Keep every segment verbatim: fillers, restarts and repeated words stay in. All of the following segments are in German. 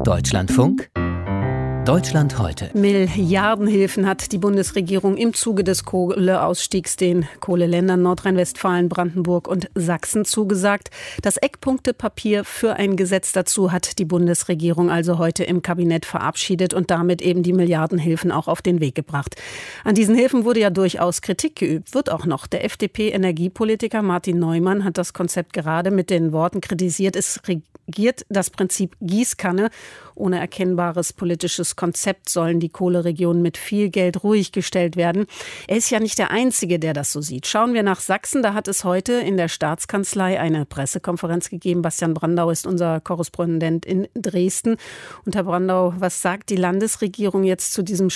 Deutschlandfunk Deutschland heute. Milliardenhilfen hat die Bundesregierung im Zuge des Kohleausstiegs den Kohleländern Nordrhein-Westfalen, Brandenburg und Sachsen zugesagt. Das Eckpunktepapier für ein Gesetz dazu hat die Bundesregierung also heute im Kabinett verabschiedet und damit eben die Milliardenhilfen auch auf den Weg gebracht. An diesen Hilfen wurde ja durchaus Kritik geübt, wird auch noch. Der F D P-Energiepolitiker Martin Neumann hat das Konzept gerade mit den Worten kritisiert, es regiert das Prinzip Gießkanne. Ohne erkennbares politisches Konzept sollen die Kohleregionen mit viel Geld ruhig gestellt werden. Er ist ja nicht der Einzige, der das so sieht. Schauen wir nach Sachsen. Da hat es heute in der Staatskanzlei eine Pressekonferenz gegeben. Bastian Brandau ist unser Korrespondent in Dresden. Und Herr Brandau, was sagt die Landesregierung jetzt zu diesem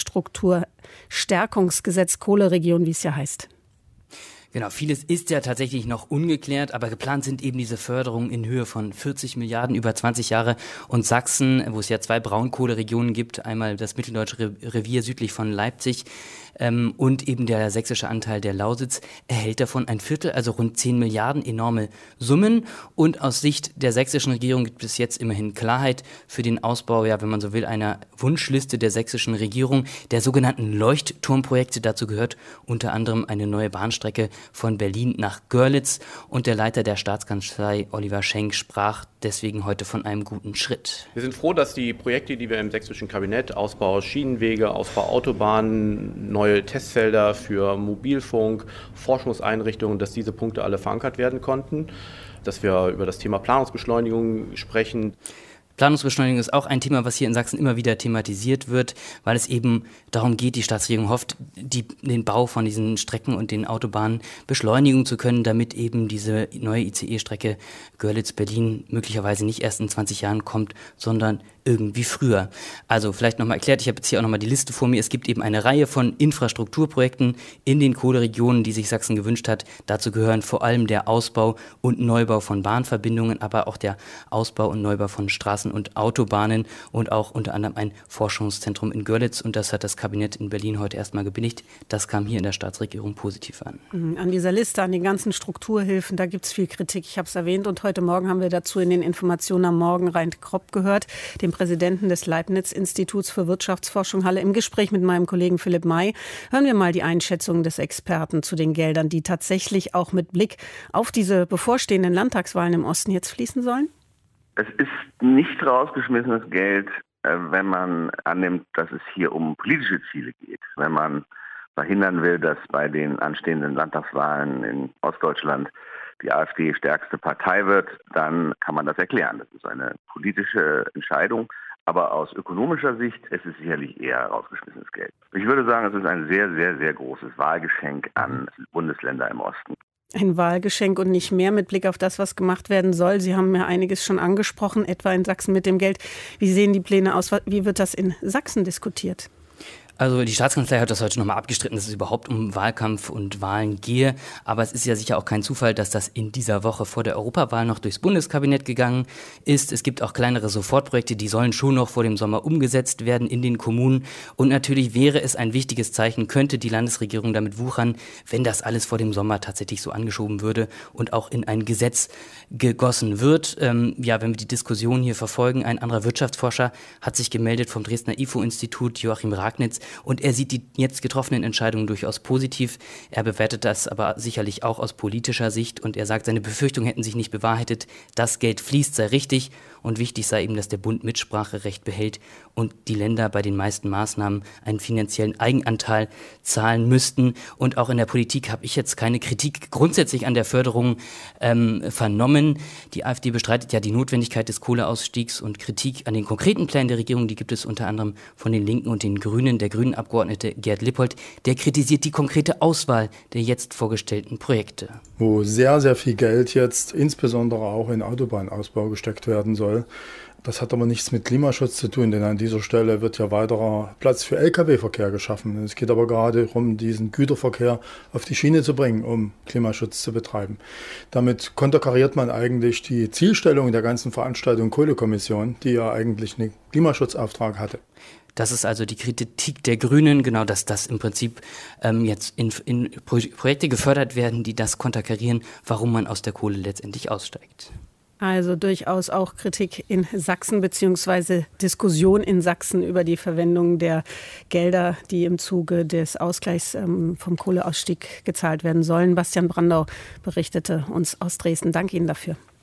Strukturstärkungsgesetz Kohleregion, wie es ja heißt? Genau, vieles ist ja tatsächlich noch ungeklärt, aber geplant sind eben diese Förderungen in Höhe von vierzig Milliarden über zwanzig Jahre. Und Sachsen, wo es ja zwei Braunkohleregionen gibt, einmal das Mitteldeutsche Revier südlich von Leipzig ähm, und eben der sächsische Anteil der Lausitz, erhält davon ein Viertel, also rund zehn Milliarden, enorme Summen. Und aus Sicht der sächsischen Regierung gibt es jetzt immerhin Klarheit für den Ausbau, ja, wenn man so will, einer Wunschliste der sächsischen Regierung, der sogenannten Leuchtturmprojekte. Dazu gehört unter anderem eine neue Bahnstrecke von Berlin nach Görlitz, und der Leiter der Staatskanzlei, Oliver Schenk, sprach deswegen heute von einem guten Schritt. Wir sind froh, dass die Projekte, die wir im sächsischen Kabinett, Ausbau Schienenwege, Ausbau Autobahnen, neue Testfelder für Mobilfunk, Forschungseinrichtungen, dass diese Punkte alle verankert werden konnten, dass wir über das Thema Planungsbeschleunigung sprechen. Planungsbeschleunigung ist auch ein Thema, was hier in Sachsen immer wieder thematisiert wird, weil es eben darum geht, die Staatsregierung hofft, die, den Bau von diesen Strecken und den Autobahnen beschleunigen zu können, damit eben diese neue I C E-Strecke Görlitz-Berlin möglicherweise nicht erst in zwanzig Jahren kommt, sondern irgendwie früher. Also vielleicht nochmal erklärt, ich habe jetzt hier auch nochmal die Liste vor mir. Es gibt eben eine Reihe von Infrastrukturprojekten in den Kohleregionen, die sich Sachsen gewünscht hat. Dazu gehören vor allem der Ausbau und Neubau von Bahnverbindungen, aber auch der Ausbau und Neubau von Straßen und Autobahnen und auch unter anderem ein Forschungszentrum in Görlitz. Und das hat das Kabinett in Berlin heute erstmal gebilligt. Das kam hier in der Staatsregierung positiv an. An dieser Liste, an den ganzen Strukturhilfen, da gibt es viel Kritik. Ich habe es erwähnt, und heute Morgen haben wir dazu in den Informationen am Morgen Reint Kropp gehört, dem Präsidenten des Leibniz-Instituts für Wirtschaftsforschung Halle, im Gespräch mit meinem Kollegen Philipp May. Hören wir mal die Einschätzung des Experten zu den Geldern, die tatsächlich auch mit Blick auf diese bevorstehenden Landtagswahlen im Osten jetzt fließen sollen. Es ist nicht rausgeschmissenes Geld, wenn man annimmt, dass es hier um politische Ziele geht. Wenn man verhindern will, dass bei den anstehenden Landtagswahlen in Ostdeutschland die AfD stärkste Partei wird, dann kann man das erklären. Das ist eine politische Entscheidung. Aber aus ökonomischer Sicht ist es sicherlich eher rausgeschmissenes Geld. Ich würde sagen, es ist ein sehr, sehr, sehr großes Wahlgeschenk an Bundesländer im Osten. Ein Wahlgeschenk und nicht mehr mit Blick auf das, was gemacht werden soll. Sie haben ja einiges schon angesprochen, etwa in Sachsen mit dem Geld. Wie sehen die Pläne aus? Wie wird das in Sachsen diskutiert? Also die Staatskanzlei hat das heute nochmal abgestritten, dass es überhaupt um Wahlkampf und Wahlen gehe. Aber es ist ja sicher auch kein Zufall, dass das in dieser Woche vor der Europawahl noch durchs Bundeskabinett gegangen ist. Es gibt auch kleinere Sofortprojekte, die sollen schon noch vor dem Sommer umgesetzt werden in den Kommunen. Und natürlich wäre es ein wichtiges Zeichen, könnte die Landesregierung damit wuchern, wenn das alles vor dem Sommer tatsächlich so angeschoben würde und auch in ein Gesetz gegossen wird. Ähm, ja, wenn wir die Diskussion hier verfolgen, ein anderer Wirtschaftsforscher hat sich gemeldet vom Dresdner I F O-Institut, Joachim Ragnitz, und er sieht die jetzt getroffenen Entscheidungen durchaus positiv. Er bewertet das aber sicherlich auch aus politischer Sicht, und er sagt, seine Befürchtungen hätten sich nicht bewahrheitet. Das Geld fließt, sei richtig, und wichtig sei eben, dass der Bund Mitspracherecht behält und die Länder bei den meisten Maßnahmen einen finanziellen Eigenanteil zahlen müssten. Und auch in der Politik habe ich jetzt keine Kritik grundsätzlich an der Förderung ähm, vernommen. Die AfD bestreitet ja die Notwendigkeit des Kohleausstiegs, und Kritik an den konkreten Plänen der Regierung, die gibt es unter anderem von den Linken und den Grünen. Der Grünen Abgeordnete Gerd Lippold, der kritisiert die konkrete Auswahl der jetzt vorgestellten Projekte. Wo sehr, sehr viel Geld jetzt insbesondere auch in Autobahnausbau gesteckt werden soll. Das hat aber nichts mit Klimaschutz zu tun, denn an dieser Stelle wird ja weiterer Platz für L K W-Verkehr geschaffen. Es geht aber gerade darum, diesen Güterverkehr auf die Schiene zu bringen, um Klimaschutz zu betreiben. Damit konterkariert man eigentlich die Zielstellung der ganzen Veranstaltung Kohlekommission, die ja eigentlich einen Klimaschutzauftrag hatte. Das ist also die Kritik der Grünen, genau, dass das im Prinzip ähm, jetzt in, in Projekte gefördert werden, die das konterkarieren, warum man aus der Kohle letztendlich aussteigt. Also durchaus auch Kritik in Sachsen bzw. Diskussion in Sachsen über die Verwendung der Gelder, die im Zuge des Ausgleichs ähm, vom Kohleausstieg gezahlt werden sollen. Bastian Brandau berichtete uns aus Dresden. Danke Ihnen dafür.